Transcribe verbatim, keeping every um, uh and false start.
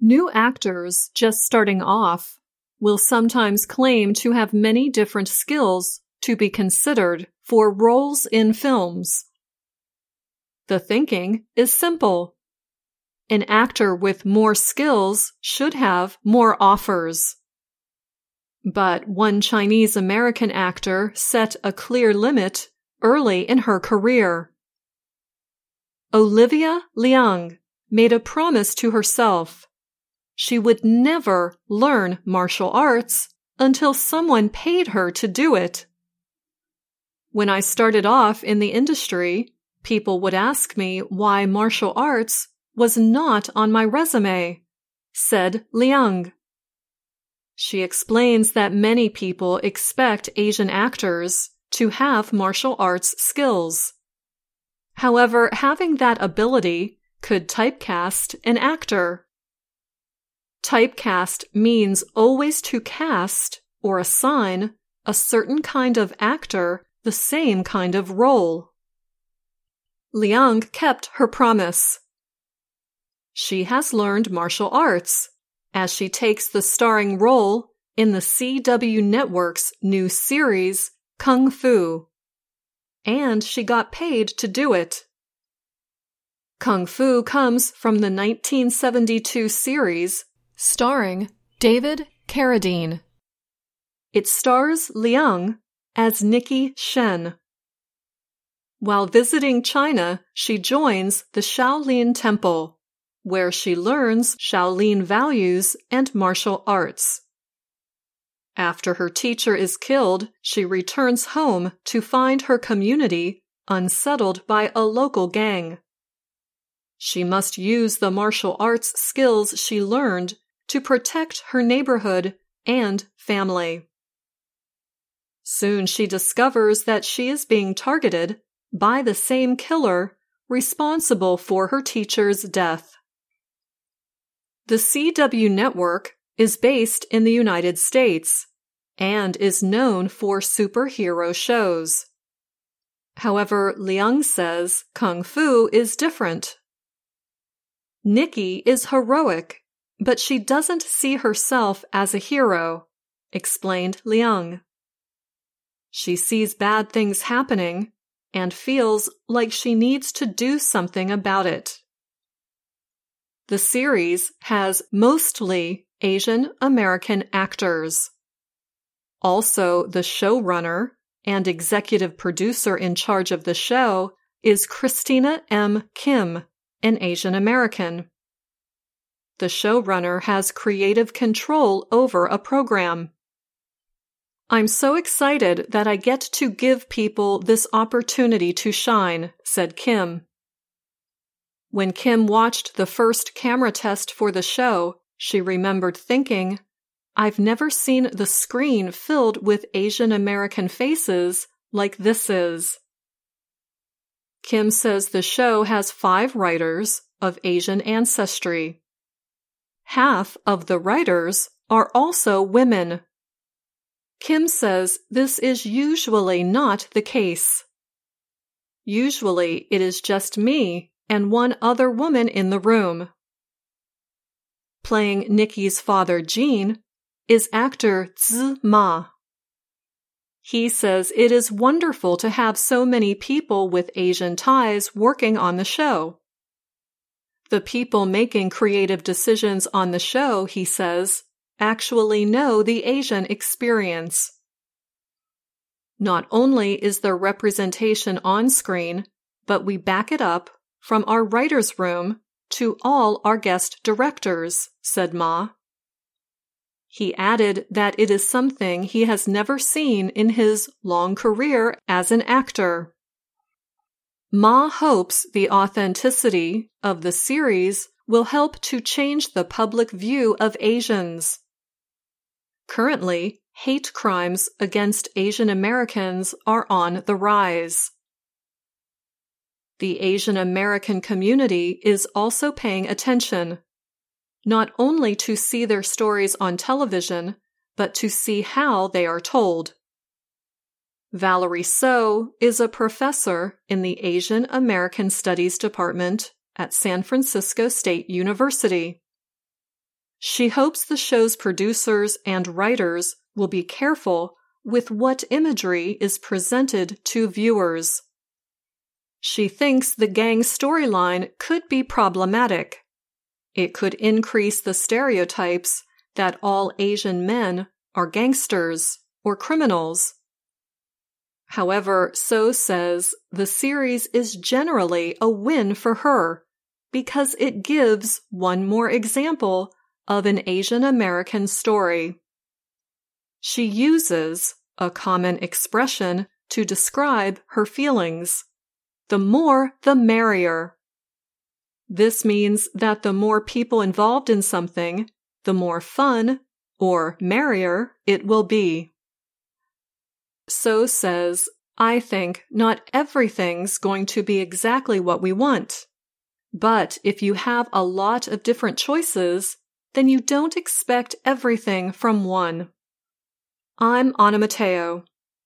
New actors just starting off will sometimes claim to have many different skills to be considered for roles in films. The thinking is simple. An actor with more skills should have more offers. But one Chinese American actor set a clear limit early in her career. Olivia Liang made a promise to herself. She would never learn martial arts until someone paid her to do it. When I started off in the industry, people would ask me why martial arts was not on my resume, said Liang. She explains that many people expect Asian actors to have martial arts skills. However, having that ability could typecast an actor. Typecast means always to cast or assign a certain kind of actor the same kind of role. Liang kept her promise. She has learned martial arts as she takes the starring role in the C W Network's new series, Kung Fu. And she got paid to do it. Kung Fu comes from the nineteen seventy-two series starring David Carradine. It stars Liang as Nikki Shen. While visiting China, she joins the Shaolin Temple, where she learns Shaolin values and martial arts. After her teacher is killed, she returns home to find her community unsettled by a local gang. She must use the martial arts skills she learned to protect her neighborhood and family. Soon she discovers that she is being targeted by the same killer responsible for her teacher's death. The C W Network is based in the United States and is known for superhero shows. However, Liang says Kung Fu is different. Nikki is heroic, but she doesn't see herself as a hero, explained Liang. She sees bad things happening and feels like she needs to do something about it. The series has mostly Asian American actors. Also, the showrunner and executive producer in charge of the show is Christina M. Kim, an Asian American. The showrunner has creative control over a program. I'm so excited that I get to give people this opportunity to shine, said Kim. When Kim watched the first camera test for the show, she remembered thinking, I've never seen the screen filled with Asian American faces like this is. Kim says the show has five writers of Asian ancestry. Half of the writers are also women. Kim says this is usually not the case. Usually it is just me and one other woman in the room. Playing Nikki's father, Gene, is actor Zi Ma. He says it is wonderful to have so many people with Asian ties working on the show. The people making creative decisions on the show, he says, actually know the Asian experience. Not only is there representation on screen, but we back it up from our writer's room to all our guest directors, said Ma. He added that it is something he has never seen in his long career as an actor. Ma hopes the authenticity of the series will help to change the public view of Asians. Currently, hate crimes against Asian Americans are on the rise. The Asian American community is also paying attention, not only to see their stories on television, but to see how they are told. Valerie So is a professor in the Asian American Studies Department at San Francisco State University. She hopes the show's producers and writers will be careful with what imagery is presented to viewers. She thinks the gang storyline could be problematic. It could increase the stereotypes that all Asian men are gangsters or criminals. However, So says the series is generally a win for her because it gives one more example of an Asian American story. She uses a common expression to describe her feelings. The more, the merrier. This means that the more people involved in something, the more fun or merrier it will be. So says, I think not everything's going to be exactly what we want. But if you have a lot of different choices, then you don't expect everything from one. I'm Anna Matteo.